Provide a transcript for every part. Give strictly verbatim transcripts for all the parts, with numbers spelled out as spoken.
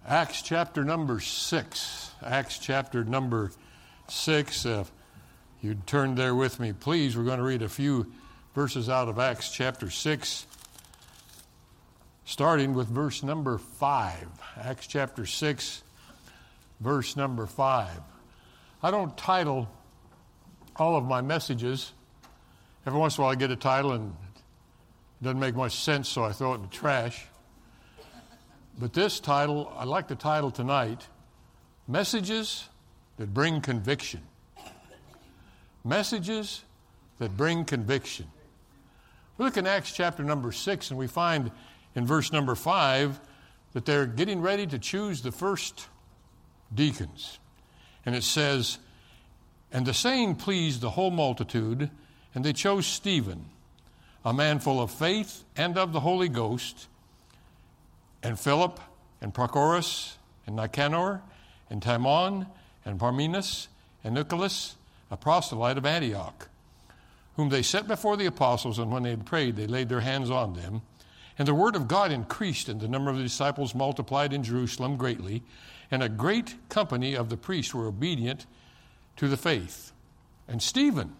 Acts chapter number six. Acts chapter number six. Uh, if you'd turn there with me, please. We're going to read a few verses out of Acts chapter six, starting with verse number five. Acts chapter six, verse number five. I don't title all of my messages. Every once in a while I get a title and it doesn't make much sense, so I throw it in the trash. But this title, I like the title tonight, Messages That Bring Conviction. Messages that bring conviction. We look in Acts chapter number six, and we find in verse number five that they're getting ready to choose the first deacons. And it says, "And the saying pleased the whole multitude, and they chose Stephen, a man full of faith and of the Holy Ghost, and Philip, and Prochorus, and Nicanor, and Timon, and Parmenas, and Nicholas, a proselyte of Antioch, whom they set before the apostles, and when they had prayed, they laid their hands on them. And the word of God increased, and the number of the disciples multiplied in Jerusalem greatly, and a great company of the priests were obedient to the faith. And Stephen,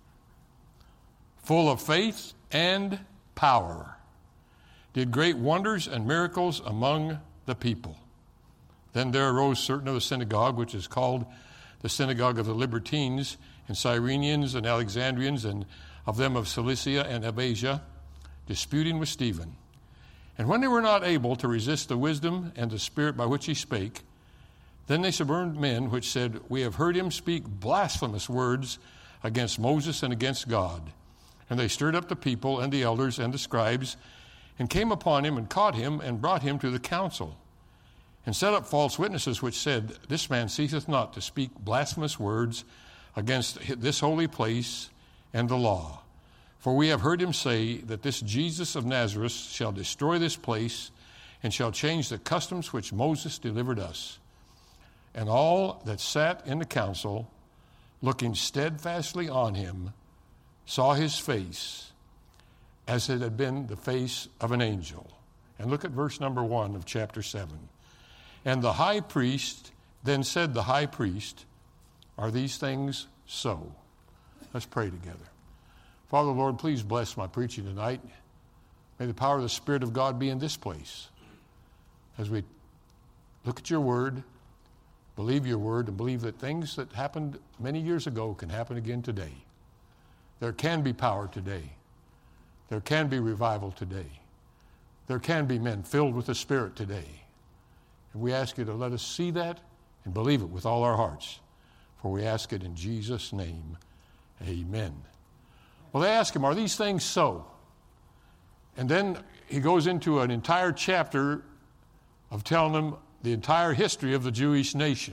full of faith and power, did great wonders and miracles among the people. Then there arose certain of the synagogue, which is called the synagogue of the Libertines, and Cyrenians and Alexandrians, and of them of Cilicia and of Asia, disputing with Stephen. And when they were not able to resist the wisdom and the spirit by which he spake, then they suborned men which said, We have heard him speak blasphemous words against Moses and against God. And they stirred up the people and the elders and the scribes, and came upon him and caught him and brought him to the council, and set up false witnesses which said, This man ceaseth not to speak blasphemous words against this holy place and the law. For we have heard him say that this Jesus of Nazareth shall destroy this place, and shall change the customs which Moses delivered us. And all that sat in the council, looking steadfastly on him, saw his face, as it had been the face of an angel." And look at verse number one of chapter seven. "And the high priest, then said the high priest, Are these things so?" Let's pray together. Father, Lord, please bless my preaching tonight. May the power of the Spirit of God be in this place as we look at your word, believe your word, and believe that things that happened many years ago can happen again today. There can be power today. There can be revival today. There can be men filled with the Spirit today. And we ask you to let us see that and believe it with all our hearts. For we ask it in Jesus' name. Amen. Well, they ask him, are these things so? And then he goes into an entire chapter of telling them the entire history of the Jewish nation.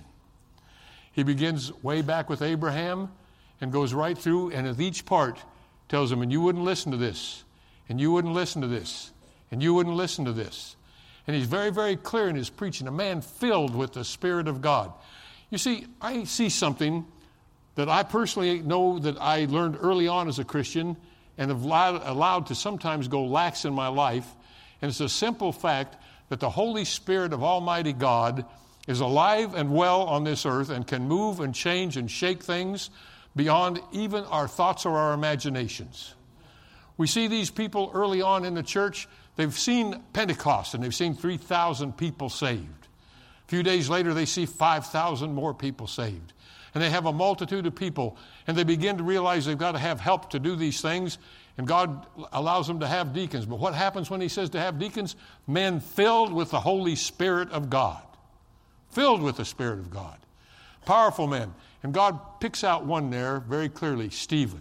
He begins way back with Abraham and goes right through, and at each part tells them, and you wouldn't listen to this, and you wouldn't listen to this, and you wouldn't listen to this. And he's very, very clear in his preaching, a man filled with the Spirit of God. You see, I see something that I personally know that I learned early on as a Christian and have allowed, allowed to sometimes go lax in my life, and it's a simple fact that the Holy Spirit of Almighty God is alive and well on this earth and can move and change and shake things beyond even our thoughts or our imaginations. We see these people early on in the church. They've seen Pentecost, and they've seen three thousand people saved. A few days later, they see five thousand more people saved. And they have a multitude of people, and they begin to realize they've got to have help to do these things, and God allows them to have deacons. But what happens when he says to have deacons? Men filled with the Holy Spirit of God. Filled with the Spirit of God. Powerful men. And God picks out one there very clearly, Stephen.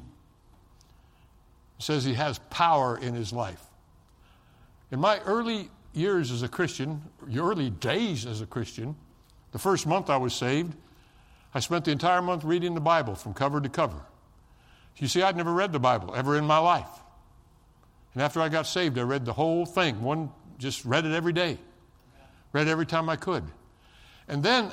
Says he has power in his life. In my early years as a Christian, early days as a Christian, the first month I was saved, I spent the entire month reading the Bible from cover to cover. You see, I'd never read the Bible ever in my life. And after I got saved, I read the whole thing. One, just read it every day. Read it every time I could. And then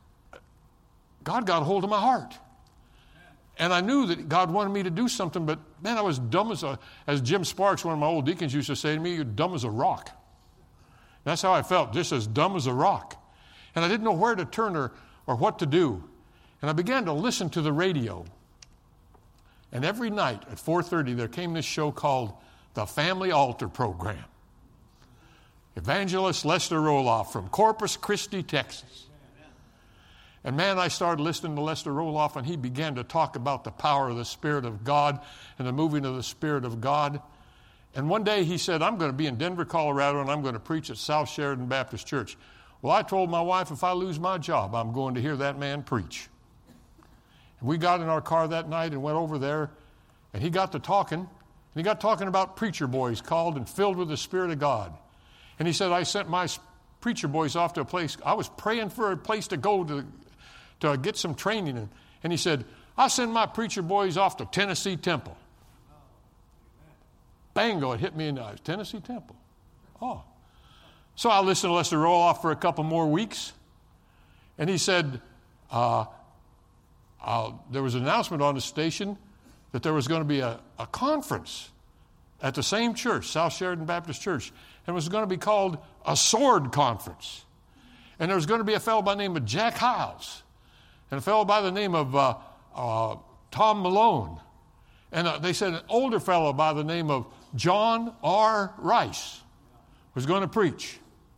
God got a hold of my heart. And I knew that God wanted me to do something, but man, I was dumb as a, as Jim Sparks, one of my old deacons, used to say to me, you're dumb as a rock. That's how I felt, just as dumb as a rock. And I didn't know where to turn or, or what to do. And I began to listen to the radio. And every night at four thirty, there came this show called the Family Altar Program. Evangelist Lester Roloff from Corpus Christi, Texas. And man, I started listening to Lester Roloff, and he began to talk about the power of the Spirit of God and the moving of the Spirit of God. And one day he said, I'm going to be in Denver, Colorado, and I'm going to preach at South Sheridan Baptist Church. Well, I told my wife, if I lose my job, I'm going to hear that man preach. And we got in our car that night and went over there, and he got to talking. And he got talking about preacher boys called and filled with the Spirit of God. And he said, I sent my preacher boys off to a place. I was praying for a place to go to, to get some training. And, and he said, I'll send my preacher boys off to Tennessee Temple. Bango, it hit me in the eyes. Tennessee Temple. Oh. So I listened to Lester Roloff for a couple more weeks. And he said, uh, uh, there was an announcement on the station that there was going to be a, a conference at the same church, South Sheridan Baptist Church. And it was going to be called a sword conference. And there was going to be a fellow by the name of Jack Hiles and a fellow by the name of uh, uh, Tom Malone. And uh, they said an older fellow by the name of John R. Rice was going to preach.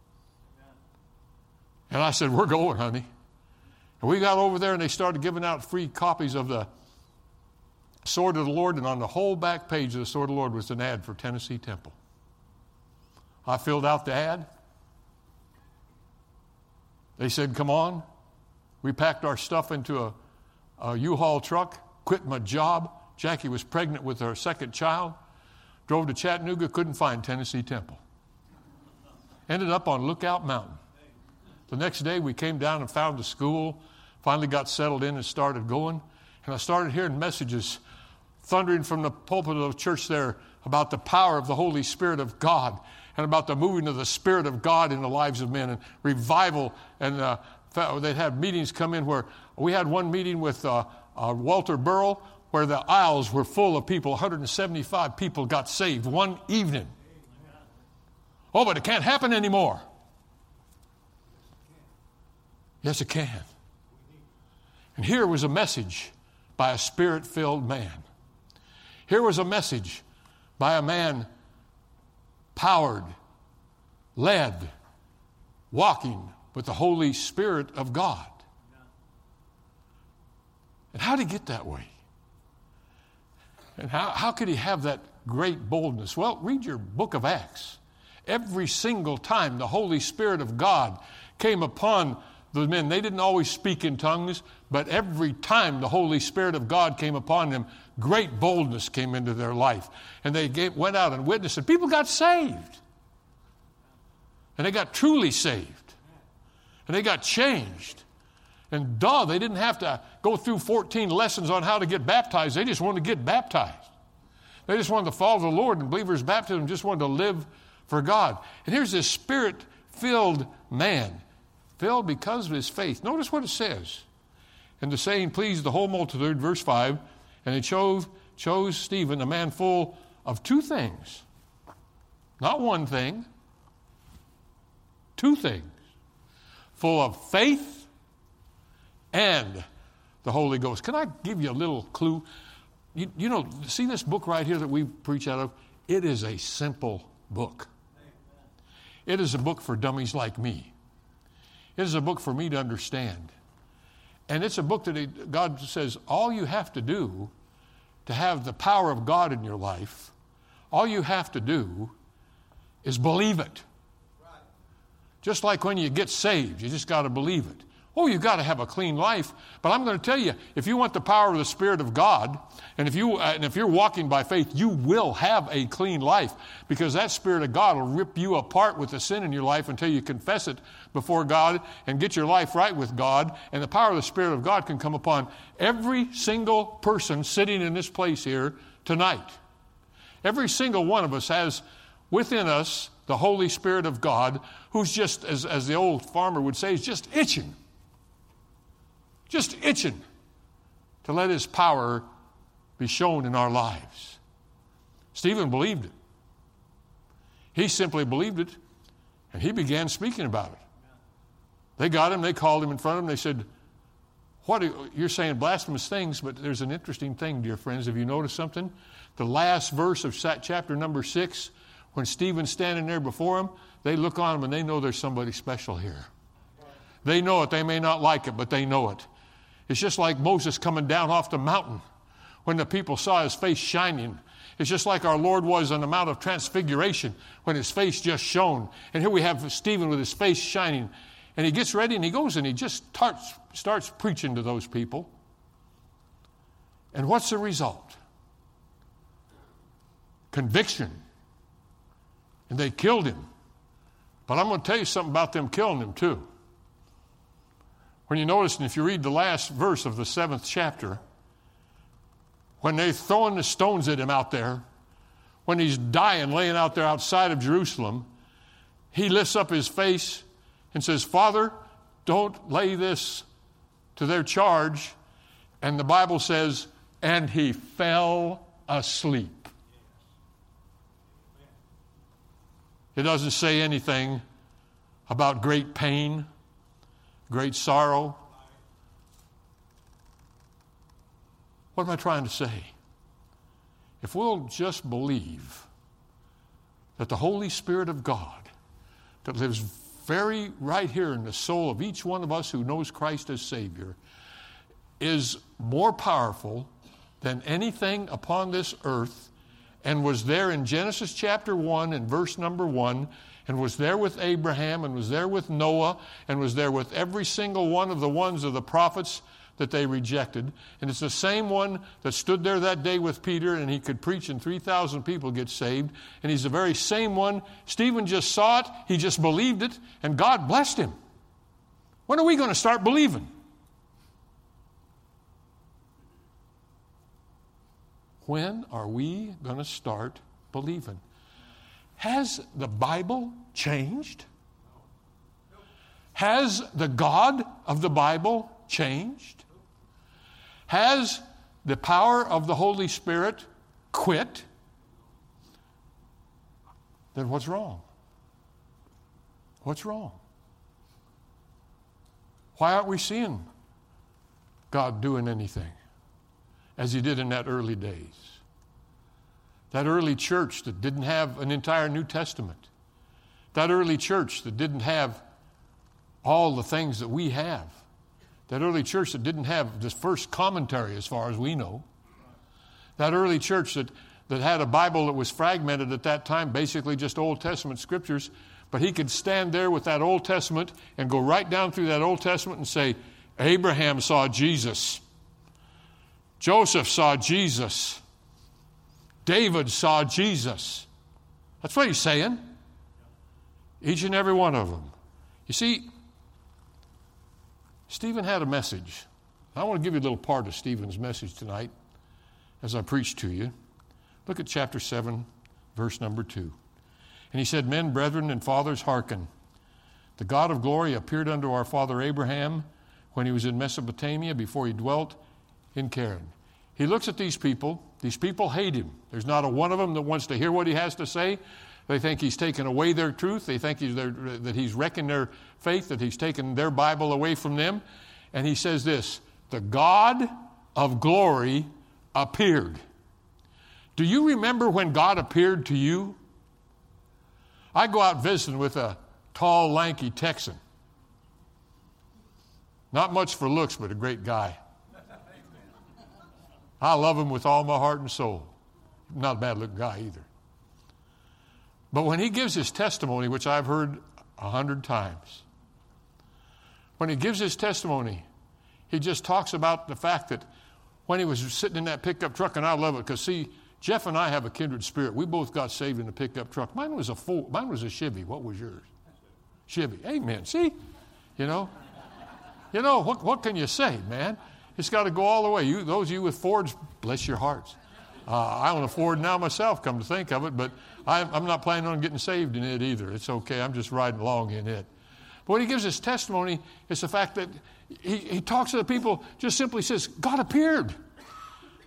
And I said, we're going, honey. And we got over there, and they started giving out free copies of the Sword of the Lord, and on the whole back page of the Sword of the Lord was an ad for Tennessee Temple. I filled out the ad. They said, come on. We packed our stuff into a, a U-Haul truck, quit my job. Jackie was pregnant with her second child. Drove to Chattanooga, couldn't find Tennessee Temple. Ended up on Lookout Mountain. The next day we came down and found the school, finally got settled in and started going. And I started hearing messages thundering from the pulpit of the church there about the power of the Holy Spirit of God and about the moving of the Spirit of God in the lives of men and revival. And uh, they'd have meetings come in where we had one meeting with uh, uh, Walter Burrell where the aisles were full of people. one hundred seventy-five people got saved one evening. Oh, but it can't happen anymore. Yes, it can. And here was a message by a Spirit-filled man. Here was a message by a man powered, led, walking with the Holy Spirit of God. And how did he get that way? And how, how could he have that great boldness? Well, read your book of Acts. Every single time the Holy Spirit of God came upon the men, they didn't always speak in tongues, but every time the Holy Spirit of God came upon them, great boldness came into their life. And they gave, went out and witnessed, and people got saved. And they got truly saved. And they got changed. And duh, they didn't have to go through fourteen lessons on how to get baptized. They just wanted to get baptized. They just wanted to follow the Lord, and believers' baptism just wanted to live for God. And here's this Spirit-filled man, filled because of his faith. Notice what it says. And the saying pleased the whole multitude, verse five, and they chose, chose Stephen, a man full of two things. Not one thing, two things. Full of faith and the Holy Ghost. Can I give you a little clue? You, you know, see this book right here that we preach out of? It is a simple book. It is a book for dummies like me. It is a book for me to understand. And it's a book that he, God says all you have to do to have the power of God in your life, all you have to do is believe it. Right. Just like when you get saved, you just got to believe it. Oh, you've got to have a clean life. But I'm going to tell you, if you want the power of the Spirit of God, and if, you, uh, and if you're walking by faith, you will have a clean life, because that Spirit of God will rip you apart with the sin in your life until you confess it before God and get your life right with God. And the power of the Spirit of God can come upon every single person sitting in this place here tonight. Every single one of us has within us the Holy Spirit of God, who's just, as, as the old farmer would say, is just itching. Just itching to let his power be shown in our lives. Stephen believed it. He simply believed it, and he began speaking about it. They got him. They called him in front of them. They said, "What are, you're saying blasphemous things," but there's an interesting thing, dear friends. Have you noticed something? The last verse of chapter number six, when Stephen's standing there before them, they look on him and they know there's somebody special here. They know it. They may not like it, but they know it. It's just like Moses coming down off the mountain when the people saw his face shining. It's just like our Lord was on the Mount of Transfiguration when his face just shone. And here we have Stephen with his face shining. And he gets ready and he goes and he just starts, starts preaching to those people. And what's the result? Conviction. And they killed him. But I'm going to tell you something about them killing him too. When you notice, and if you read the last verse of the seventh chapter, when they're throwing the stones at him out there, when he's dying, laying out there outside of Jerusalem, he lifts up his face and says, "Father, don't lay this to their charge." And the Bible says, and he fell asleep. It doesn't say anything about great pain, great sorrow. What am I trying to say? If we'll just believe that the Holy Spirit of God that lives very right here in the soul of each one of us who knows Christ as Savior is more powerful than anything upon this earth, and was there in Genesis chapter one and verse number one, and was there with Abraham, and was there with Noah, and was there with every single one of the ones of the prophets that they rejected. And it's the same one that stood there that day with Peter, and he could preach and three thousand people get saved. And he's the very same one. Stephen just saw it, he just believed it, and God blessed him. When are we going to start believing? When are we going to start believing? Has the Bible changed? Has the God of the Bible changed? Has the power of the Holy Spirit quit? Then what's wrong? What's wrong? Why aren't we seeing God doing anything as he did in that early days? That early church that didn't have an entire New Testament. That early church that didn't have all the things that we have. That early church that didn't have this first commentary as far as we know. That early church that, that had a Bible that was fragmented at that time, basically just Old Testament scriptures, but he could stand there with that Old Testament and go right down through that Old Testament and say, Abraham saw Jesus. Joseph saw Jesus. David saw Jesus. That's what he's saying. Each and every one of them. You see, Stephen had a message. I want to give you a little part of Stephen's message tonight as I preach to you. Look at chapter seven, verse number two. And he said, Men, brethren, and fathers, hearken. The God of glory appeared unto our father Abraham when he was in Mesopotamia before he dwelt in Charan. He looks at these people. These people hate him. There's not a one of them that wants to hear what he has to say. They think he's taken away their truth. They think he's their, that he's wrecking their faith, that he's taken their Bible away from them. And he says this, the God of glory appeared. Do you remember when God appeared to you? I go out visiting with a tall, lanky Texan. Not much for looks, but a great guy. I love him with all my heart and soul. Not a bad-looking guy either. But when he gives his testimony, which I've heard a hundred times, when he gives his testimony, he just talks about the fact that when he was sitting in that pickup truck, and I love it because, see, Jeff and I have a kindred spirit. We both got saved in a pickup truck. Mine was a Ford, mine was a Chevy. What was yours? Chevy. Amen. See? You know? You know, what, what can you say, man? It's got to go all the way. You, those of you with Fords, bless your hearts. Uh, I own a Ford now myself, come to think of it, but I, I'm not planning on getting saved in it either. It's okay. I'm just riding along in it. But when he gives his testimony, it's the fact that he, he talks to the people, just simply says, God appeared.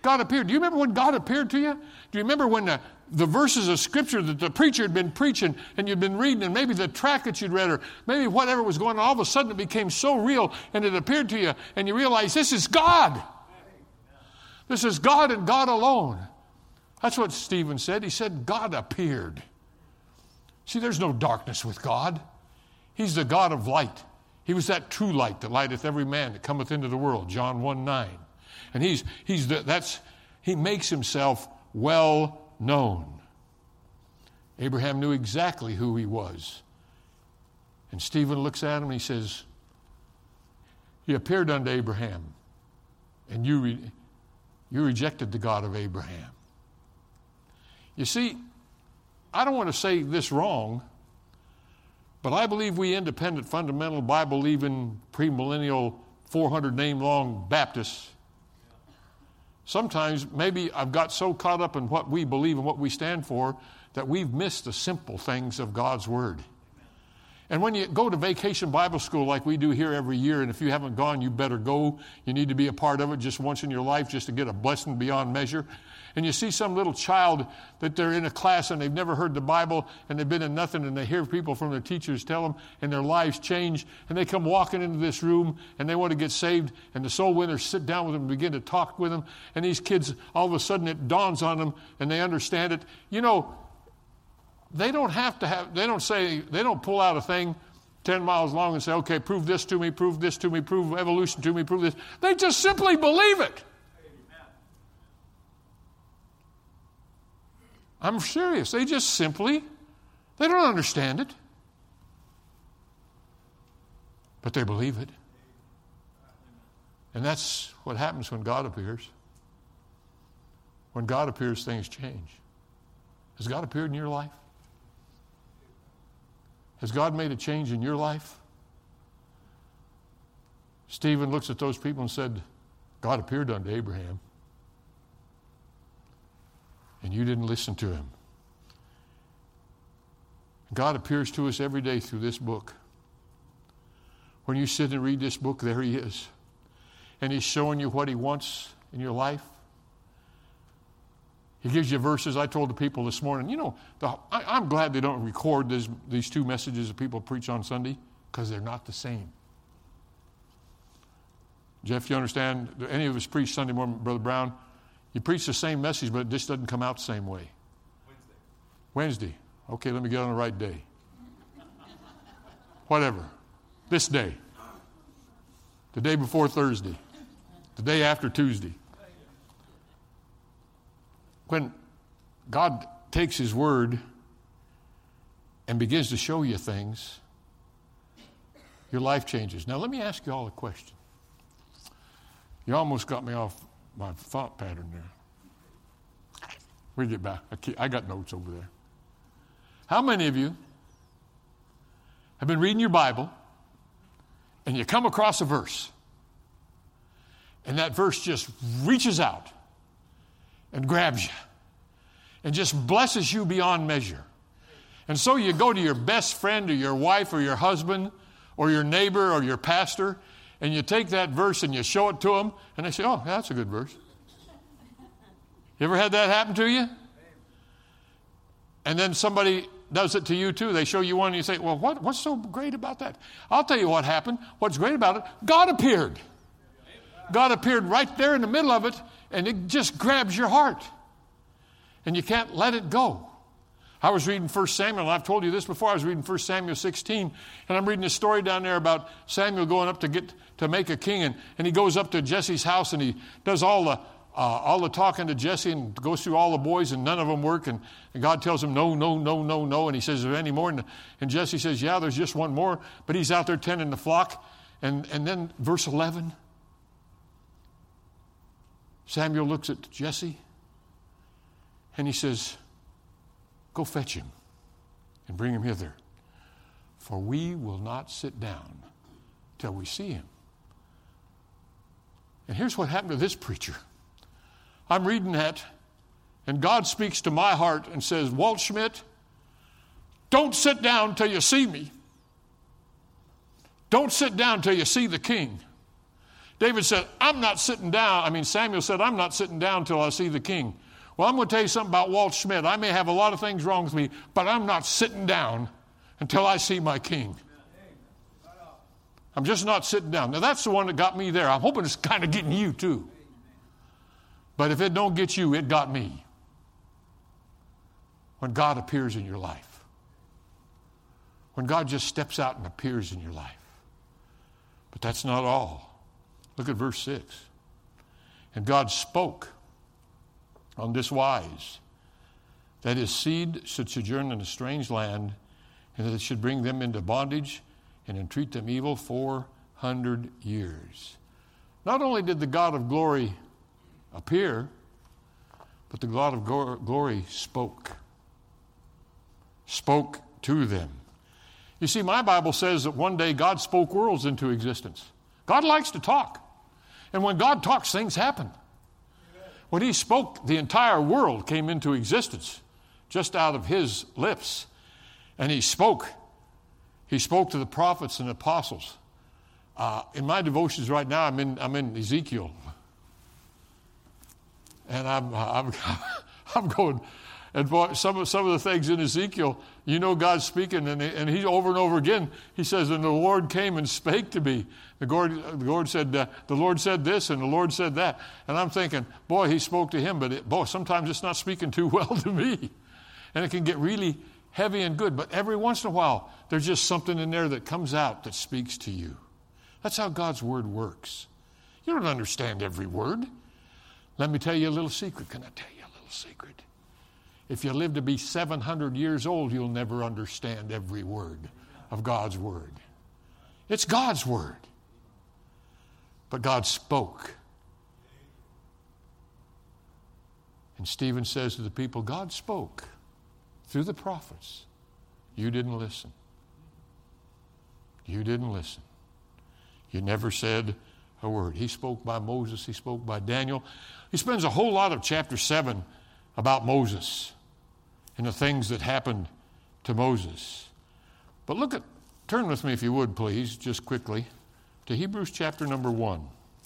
God appeared. Do you remember when God appeared to you? Do you remember when the, the verses of Scripture that the preacher had been preaching and you'd been reading, and maybe the tract that you'd read, or maybe whatever was going on, all of a sudden it became so real and it appeared to you, and you realized this is God. This is God and God alone. That's what Stephen said. He said God appeared. See, there's no darkness with God. He's the God of light. He was that true light that lighteth every man that cometh into the world, John one nine. And he's he's the, that's he makes himself well known. Abraham knew exactly who he was. And Stephen looks at him and he says, he appeared unto Abraham, and you re, you rejected the God of Abraham. You see, I don't want to say this wrong, but I believe we independent, fundamental, Bible-believing, premillennial, four hundred name long Baptists, sometimes maybe I've got so caught up in what we believe and what we stand for that we've missed the simple things of God's Word. And when you go to vacation Bible school like we do here every year, and if you haven't gone, you better go. You need to be a part of it just once in your life just to get a blessing beyond measure. And you see some little child that they're in a class and they've never heard the Bible and they've been in nothing, and they hear people from their teachers tell them, and their lives change, and they come walking into this room and they want to get saved, and the soul winners sit down with them and begin to talk with them, and these kids, all of a sudden it dawns on them and they understand it. You know, they don't have to have, they don't say, they don't pull out a thing ten miles long and say, okay, prove this to me, prove this to me, prove evolution to me, prove this. They just simply believe it. I'm serious. They just simply, they don't understand it. But they believe it. And that's what happens when God appears. When God appears, things change. Has God appeared in your life? Has God made a change in your life? Stephen looks at those people and said, God appeared unto Abraham, and you didn't listen to him. God appears to us every day through this book. When you sit and read this book, there he is. And he's showing you what he wants in your life. He gives you verses. I told the people this morning, you know, the, I, I'm glad they don't record this, these two messages that people preach on Sunday, because they're not the same. Jeff, you understand, any of us preach Sunday morning, Brother Brown, you preach the same message, but it just doesn't come out the same way. Wednesday. Wednesday. Okay, let me get on the right day. Whatever. This day. The day before Thursday. The day after Tuesday. When God takes his word and begins to show you things, your life changes. Now, let me ask you all a question. You almost got me off my thought pattern there. Read it back. I, keep, I got notes over there. How many of you have been reading your Bible and you come across a verse, and that verse just reaches out and grabs you and just blesses you beyond measure? And so you go to your best friend or your wife or your husband or your neighbor or your pastor, and you take that verse and you show it to them, and they say, oh, that's a good verse. You ever had that happen to you? And then somebody does it to you too. They show you one and you say, well, what, what's so great about that? I'll tell you what happened. What's great about it, God appeared. God appeared right there in the middle of it, and it just grabs your heart. And you can't let it go. I was reading First Samuel, and I've told you this before. I was reading First Samuel sixteen, and I'm reading a story down there about Samuel going up to get to make a king, and, and he goes up to Jesse's house, and he does all the uh, all the talking to Jesse, and goes through all the boys, and none of them work, and, and God tells him no, no, no, no, no, and he says, is there any more? And, and Jesse says, yeah, there's just one more, but he's out there tending the flock. And, and then verse eleven, Samuel looks at Jesse, and he says, go fetch him and bring him hither, for we will not sit down till we see him. And here's what happened to this preacher. I'm reading that, and God speaks to my heart and says, Walt Schmidt, don't sit down till you see me. Don't sit down till you see the king. David said, I'm not sitting down. I mean, Samuel said, I'm not sitting down till I see the king. Well, I'm going to tell you something about Walt Schmidt. I may have a lot of things wrong with me, but I'm not sitting down until I see my king. I'm just not sitting down. Now, that's the one that got me there. I'm hoping it's kind of getting you, too. But if it don't get you, it got me. When God appears in your life. When God just steps out and appears in your life. But that's not all. Look at verse six. And God spoke on this wise, that his seed should sojourn in a strange land, and that it should bring them into bondage and entreat them evil four hundred years. Not only did the God of glory appear, but the God of glory spoke. Spoke to them. You see, my Bible says that one day God spoke worlds into existence. God likes to talk. And when God talks, things happen. When he spoke, the entire world came into existence just out of his lips. And he spoke. He spoke to the prophets and apostles. Uh, in my devotions right now, I'm in, I'm in Ezekiel. And I'm, I'm, I'm going, and for some of, some of the things in Ezekiel, you know God's speaking, and, and he over and over again, he says, and the Lord came and spake to me. The Lord, the Lord said, uh, the Lord said this, and the Lord said that. And I'm thinking, boy, he spoke to him, but it, boy, sometimes it's not speaking too well to me. And it can get really heavy and good, but every once in a while, there's just something in there that comes out that speaks to you. That's how God's word works. You don't understand every word. Let me tell you a little secret. Can I tell you a little secret? If you live to be seven hundred years old, you'll never understand every word of God's word. It's God's word. But God spoke. And Stephen says to the people, God spoke through the prophets. You didn't listen. You didn't listen. You never said a word. He spoke by Moses. He spoke by Daniel. He spends a whole lot of chapter seven about Moses and the things that happened to Moses. But look at, turn with me if you would please, just quickly, to Hebrews chapter number one.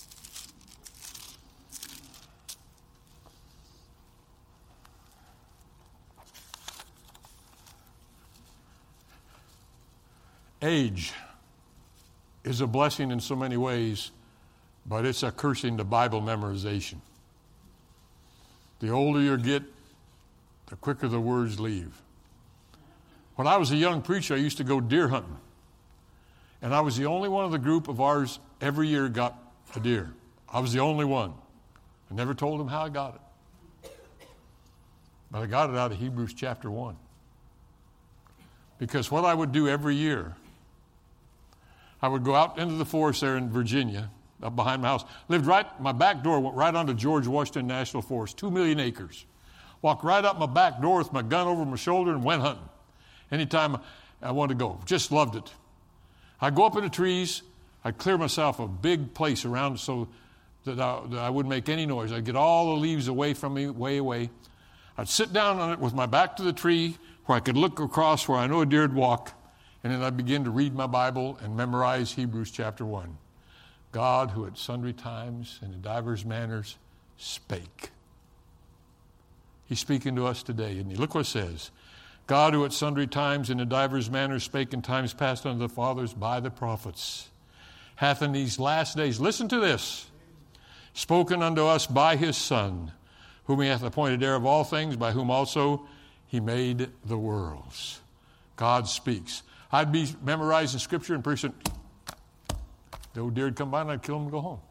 Age is a blessing in so many ways, but it's a cursing to Bible memorization. The older you get, the quicker the words leave. When I was a young preacher, I used to go deer hunting. And I was the only one of the group of ours every year got a deer. I was the only one. I never told them how I got it. But I got it out of Hebrews chapter one. Because what I would do every year, I would go out into the forest there in Virginia, up behind my house. Lived right, my back door went right onto George Washington National Forest, two million acres. Walked right up my back door with my gun over my shoulder and went hunting. Anytime I wanted to go. Just loved it. I'd go up in the trees. I'd clear myself a big place around so that I, that I wouldn't make any noise. I'd get all the leaves away from me, way away. I'd sit down on it with my back to the tree where I could look across where I know a deer would walk. And then I'd begin to read my Bible and memorize Hebrews chapter one. God, who at sundry times and in divers manners spake. He's speaking to us today, isn't he? Look what it says. God, who at sundry times and in divers manners spake in times past unto the fathers by the prophets, hath in these last days, listen to this, spoken unto us by his Son, whom he hath appointed heir of all things, by whom also he made the worlds. God speaks. I'd be memorizing Scripture and pretty soon, the old deer would come by and I'd kill him and go home.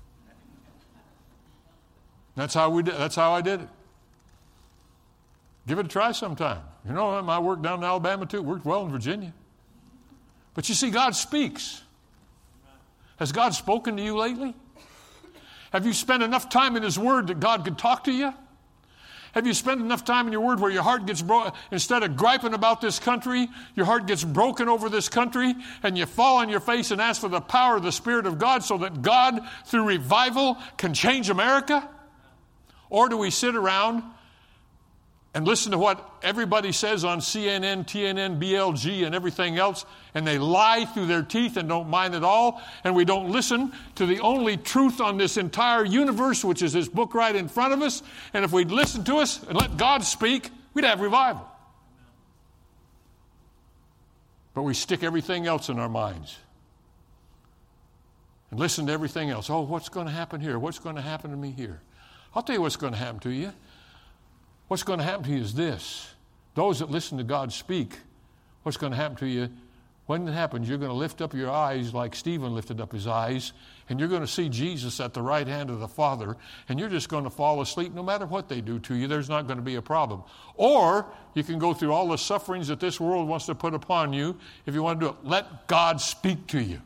That's how we did. That's how I did it. Give it a try sometime. You know, I worked down in Alabama too. Worked well in Virginia. But you see, God speaks. Has God spoken to you lately? Have you spent enough time in his word that God could talk to you? Have you spent enough time in your word where your heart gets broken? Instead of griping about this country, your heart gets broken over this country, and you fall on your face and ask for the power of the Spirit of God so that God, through revival, can change America? Or do we sit around and listen to what everybody says on C N N, T N N, B L G, and everything else, and they lie through their teeth and don't mind at all, and we don't listen to the only truth on this entire universe, which is this book right in front of us, and if we'd listen to us and let God speak, we'd have revival. But we stick everything else in our minds and listen to everything else. Oh, what's going to happen here? What's going to happen to me here? I'll tell you what's going to happen to you. What's going to happen to you is this. Those that listen to God speak, what's going to happen to you, when it happens, you're going to lift up your eyes like Stephen lifted up his eyes, and you're going to see Jesus at the right hand of the Father, and you're just going to fall asleep no matter what they do to you. There's not going to be a problem. Or you can go through all the sufferings that this world wants to put upon you. If you want to do it, let God speak to you.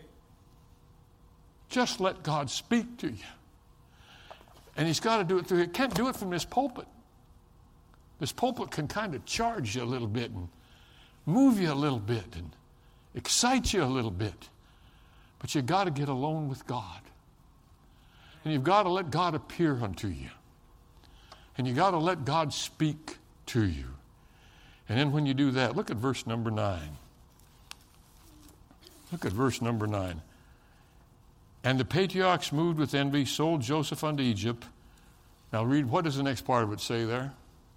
Just let God speak to you. And he's got to do it through, he can't do it from this pulpit. This pulpit can kind of charge you a little bit and move you a little bit and excite you a little bit. But you've got to get alone with God. And you've got to let God appear unto you. And you've got to let God speak to you. And then when you do that, look at verse number nine. Look at verse number nine. And the patriarchs, moved with envy, sold Joseph unto Egypt. Now read, what does the next part of it say there?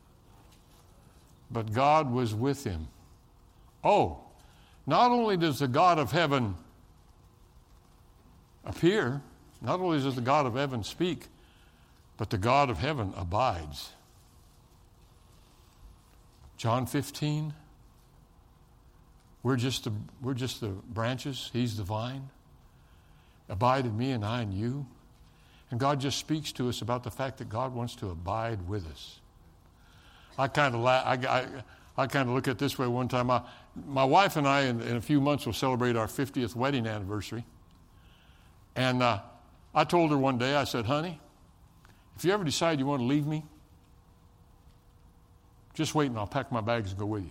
But God was with him. Oh, not only does the God of heaven appear, not only does the God of heaven speak, but the God of heaven abides. John fifteen, we're just the, we're just the branches, he's the vine. Abide in me and I in you. And God just speaks to us about the fact that God wants to abide with us. I kind of la- I, I, I kind of look at it this way. One time, I, my wife and I, in, in a few months, will celebrate our fiftieth wedding anniversary. And uh, I told her one day, I said, honey, if you ever decide you want to leave me, just wait and I'll pack my bags and go with you.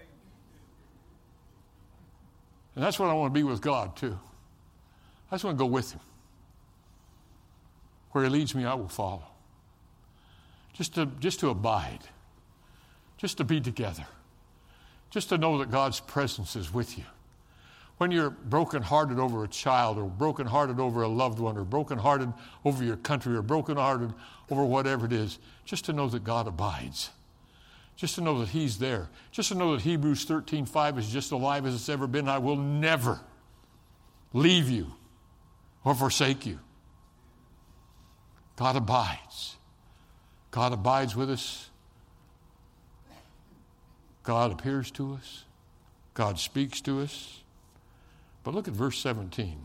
And that's what I want to be with God, too. I just want to go with him. Where he leads me, I will follow. Just to, just to abide. Just to be together. Just to know that God's presence is with you. When you're brokenhearted over a child, or brokenhearted over a loved one, or brokenhearted over your country, or brokenhearted over whatever it is, just to know that God abides. Just to know that he's there. Just to know that Hebrews thirteen five is just alive as it's ever been. I will never leave you or forsake you. God abides. God abides with us. God appears to us. God speaks to us. But look at verse seventeen.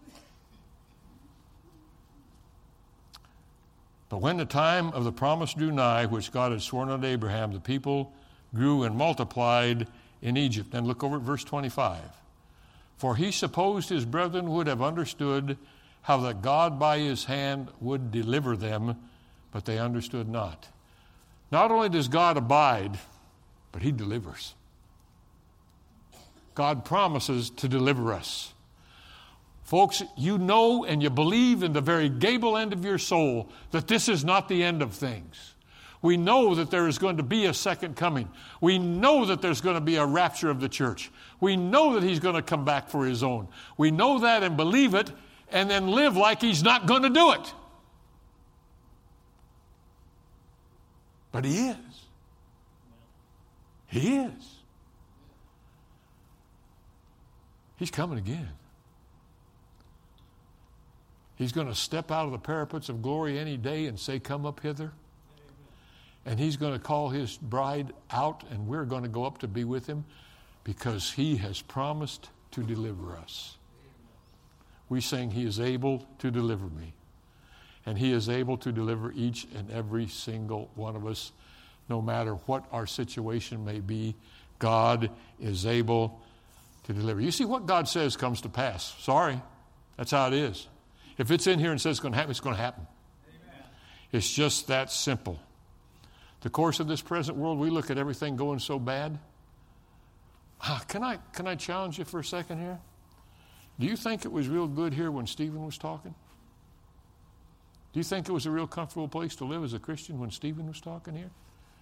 But when the time of the promise drew nigh, which God had sworn unto Abraham, the people grew and multiplied in Egypt. And look over at verse twenty-five. For he supposed his brethren would have understood how that God by his hand would deliver them, but they understood not. Not only does God abide, but he delivers. God promises to deliver us. Folks, you know and you believe in the very gable end of your soul that this is not the end of things. We know that there is going to be a second coming. We know that there's going to be a rapture of the church. We know that he's going to come back for his own. We know that and believe it, and then live like he's not going to do it. But he is. He is. He's coming again. He's going to step out of the parapets of glory any day and say, come up hither. And he's going to call his bride out, and we're going to go up to be with him because he has promised to deliver us. We sing, he is able to deliver me. And he is able to deliver each and every single one of us, no matter what our situation may be. God is able to deliver. You see, what God says comes to pass. Sorry, that's how it is. If it's in here and says it's going to happen, it's going to happen. Amen. It's just that simple. The course of this present world, we look at everything going so bad. Ah, can I, can I challenge you for a second here? Do you think it was real good here when Stephen was talking? Do you think it was a real comfortable place to live as a Christian when Stephen was talking here?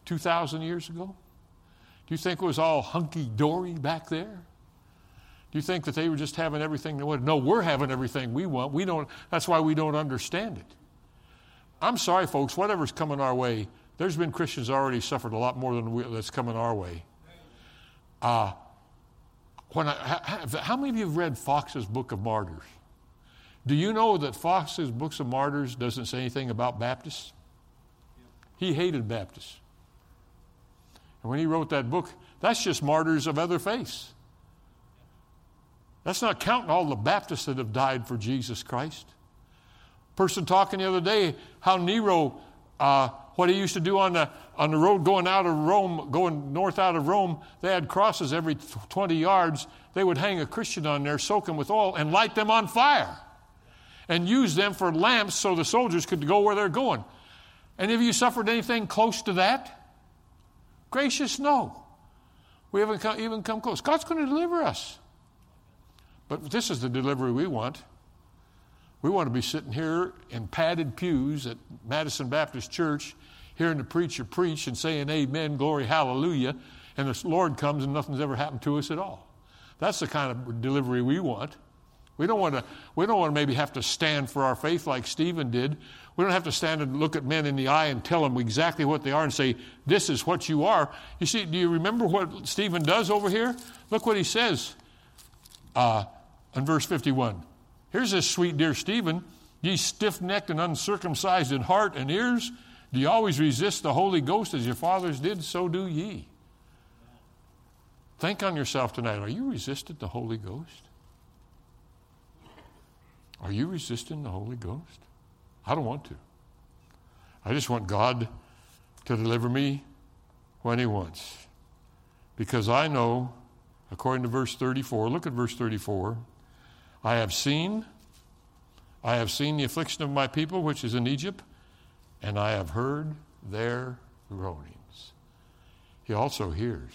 two thousand years ago? Do you think it was all hunky-dory back there? Do you think that they were just having everything they wanted? No, we're having everything we want. We don't. That's why we don't understand it. I'm sorry, folks, whatever's coming our way, there's been Christians already suffered a lot more than we, that's coming our way. Uh, when I, how, how many of you have read Fox's Book of Martyrs? Do you know that Fox's Books of Martyrs doesn't say anything about Baptists? He hated Baptists. And when he wrote that book, that's just martyrs of other faiths. That's not counting all the Baptists that have died for Jesus Christ. Person talking the other day, how Nero, uh, what he used to do on the on the road going out of Rome, going north out of Rome, they had crosses every twenty yards. They would hang a Christian on there, soak them with oil, and light them on fire. And use them for lamps so the soldiers could go where they're going. Any of you suffered anything close to that? Gracious, no. We haven't come, even come close. God's going to deliver us. But this is the delivery we want. We want to be sitting here in padded pews at Madison Baptist Church, hearing the preacher preach and saying amen, glory, hallelujah, and the Lord comes and nothing's ever happened to us at all. That's the kind of delivery we want. We don't want to, we don't want to maybe have to stand for our faith like Stephen did. We don't have to stand and look at men in the eye and tell them exactly what they are and say, this is what you are. You see, do you remember what Stephen does over here? Look what he says uh, in verse fifty-one. Here's this sweet dear Stephen. Ye stiff-necked and uncircumcised in heart and ears, do you always resist the Holy Ghost as your fathers did, so do ye. Think on yourself tonight. Are you resisting the Holy Ghost? Are you resisting the Holy Ghost? I don't want to. I just want God to deliver me when he wants. Because I know, according to verse thirty-four, look at verse thirty-four, I have seen, I have seen the affliction of my people which is in Egypt, and I have heard their groanings. He also hears.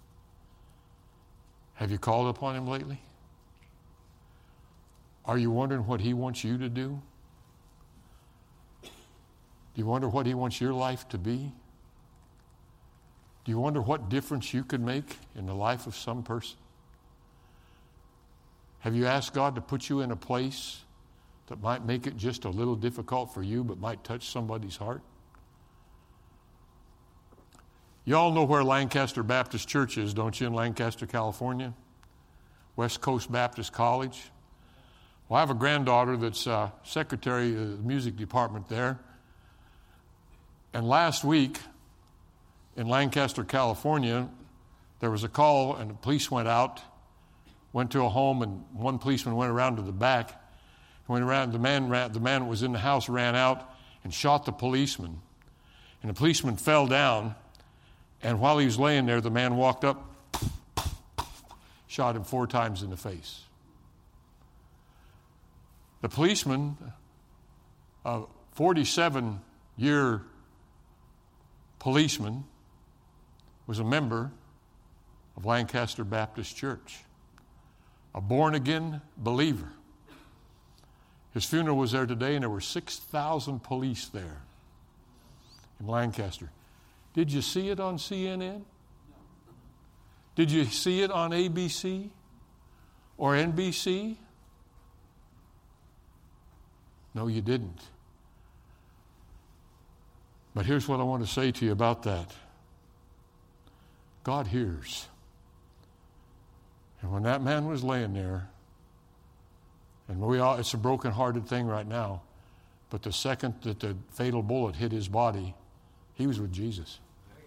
Have you called upon him lately? Are you wondering what he wants you to do? Do you wonder what he wants your life to be? Do you wonder what difference you could make in the life of some person? Have you asked God to put you in a place that might make it just a little difficult for you but might touch somebody's heart? You all know where Lancaster Baptist Church is, don't you, in Lancaster, California? West Coast Baptist College. Well, I have a granddaughter that's uh, secretary of the music department there. And last week in Lancaster, California, there was a call and the police went out, went to a home, and one policeman went around to the back. Went around, the man ran, the man that was in the house ran out and shot the policeman. And the policeman fell down, and while he was laying there, the man walked up, shot him four times in the face. The policeman, a forty-seven-year policeman, was a member of Lancaster Baptist Church, a born-again believer. His funeral was there today, and there were six thousand police there in Lancaster. Did you see it on C N N? Did you see it on A B C or N B C? No, you didn't. But here's what I want to say to you about that. God hears. And when that man was laying there, and we all, it's a broken-hearted thing right now, but the second that the fatal bullet hit his body, he was with Jesus.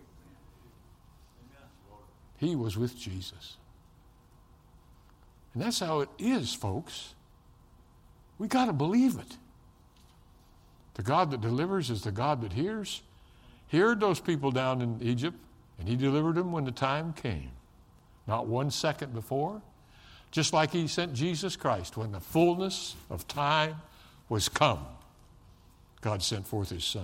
He was with Jesus. And that's how it is, folks. We got to believe it. The God that delivers is the God that hears. He heard those people down in Egypt, and he delivered them when the time came. Not one second before. Just like he sent Jesus Christ when the fullness of time was come. God sent forth his Son.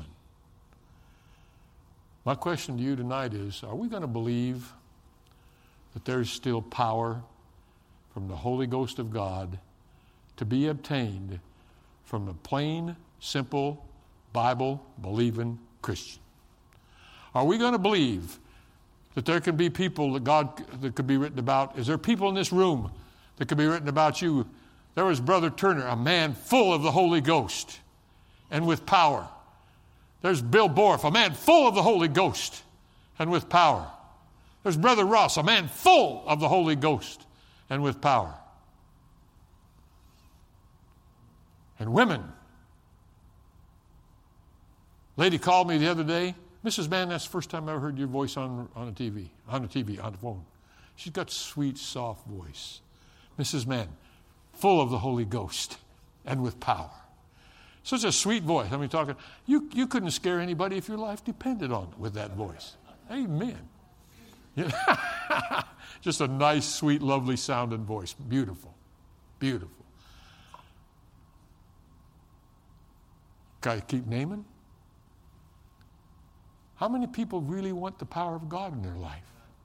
My question to you tonight is, are we going to believe that there's still power from the Holy Ghost of God to be obtained from the plain, simple, Bible-believing Christian? Are we going to believe that there can be people that God that could be written about? Is there people in this room that could be written about you? There was Brother Turner, a man full of the Holy Ghost and with power. There's Bill Borff, a man full of the Holy Ghost and with power. There's Brother Ross, a man full of the Holy Ghost and with power. And women. Lady called me the other day. Missus Mann, that's the first time I ever heard your voice on, on a T V, on a T V, on the phone. She's got sweet, soft voice. Missus Mann, full of the Holy Ghost and with power. Such a sweet voice. I mean, talking, you, you couldn't scare anybody if your life depended on it with that voice. Amen. Yeah. Just a nice, sweet, lovely sounding voice. Beautiful. Beautiful. Can I keep naming? How many people really want the power of God in their life?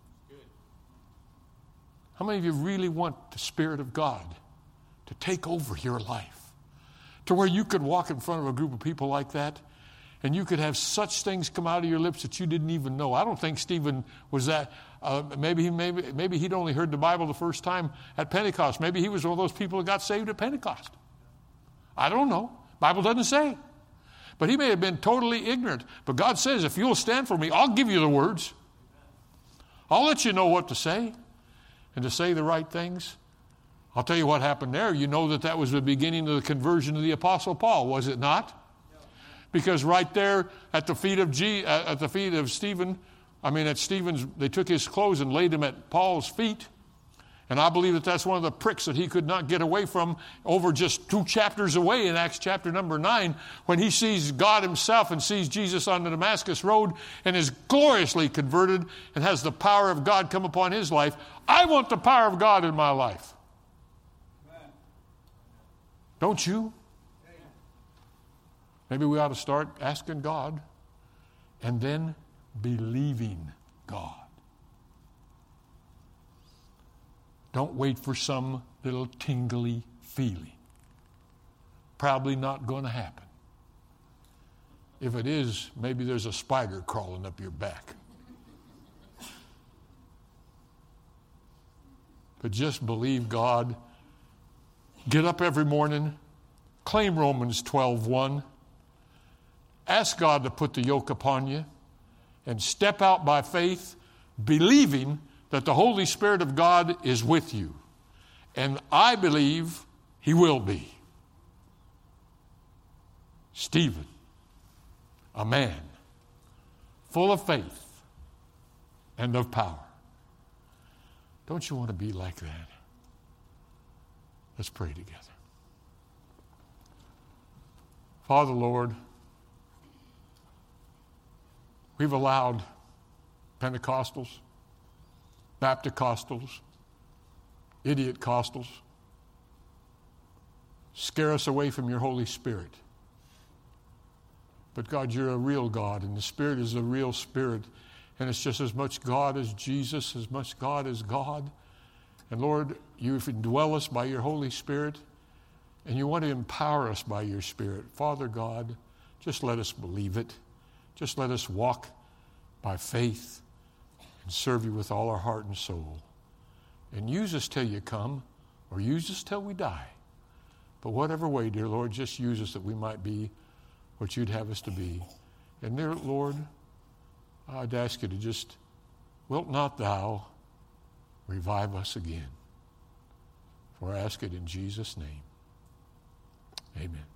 How many of you really want the Spirit of God to take over your life? To where you could walk in front of a group of people like that and you could have such things come out of your lips that you didn't even know. I don't think Stephen was that. Uh, maybe, he, maybe, maybe he'd only heard the Bible the first time at Pentecost. Maybe he was one of those people that got saved at Pentecost. I don't know. Bible doesn't say. But he may have been totally ignorant. But God says, if you'll stand for me, I'll give you the words. I'll let you know what to say and to say the right things. I'll tell you what happened there. You know that that was the beginning of the conversion of the Apostle Paul, was it not? Because right there at the feet of G, at the feet of Stephen, I mean at Stephen's, they took his clothes and laid them at Paul's feet. And I believe that that's one of the pricks that he could not get away from over just two chapters away in Acts chapter number nine, when he sees God himself and sees Jesus on the Damascus road and is gloriously converted and has the power of God come upon his life. I want the power of God in my life. Amen. Don't you? Maybe we ought to start asking God and then believing God. Don't wait for some little tingly feeling. Probably not going to happen. If it is, maybe there's a spider crawling up your back. But just believe God. Get up every morning. Claim Romans twelve one. Ask God to put the yoke upon you. And step out by faith, believing that the Holy Spirit of God is with you. And I believe he will be. Stephen, a man full of faith and of power. Don't you want to be like that? Let's pray together. Father, Lord, we've allowed Pentecostals, Baptist-costals, idiot-costals scare us away from your Holy Spirit. But God, you're a real God, and the Spirit is a real Spirit, and it's just as much God as Jesus, as much God as God. And Lord, you indwell us by your Holy Spirit, and you want to empower us by your Spirit. Father God, just let us believe it. Just let us walk by faith and serve you with all our heart and soul. And use us till you come, or use us till we die. But whatever way, dear Lord, just use us that we might be what you'd have us to be. And dear Lord, I'd ask you to just, wilt not thou revive us again? For I ask it in Jesus' name. Amen.